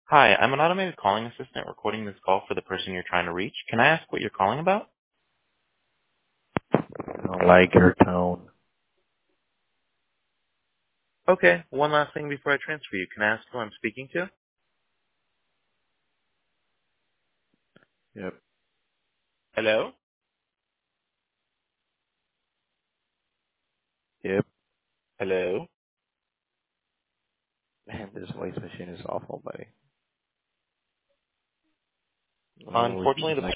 Hi, I'm an automated calling assistant recording this call for the person you're trying to reach. Can I ask what you're calling about? I don't like your tone. Okay, one last thing before I transfer you. Can I ask who I'm speaking to? Yep. Hello? Yep. Hello? Man, this voice machine is awful, buddy. Oh, Unfortunately, geez, the like